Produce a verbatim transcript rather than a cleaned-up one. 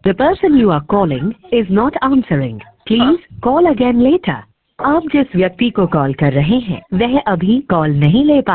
The person you are calling is not answering. Please call again later. आप जिस व्यक्ति को कॉल कर रहे हैं वह अभी कॉल नहीं ले पा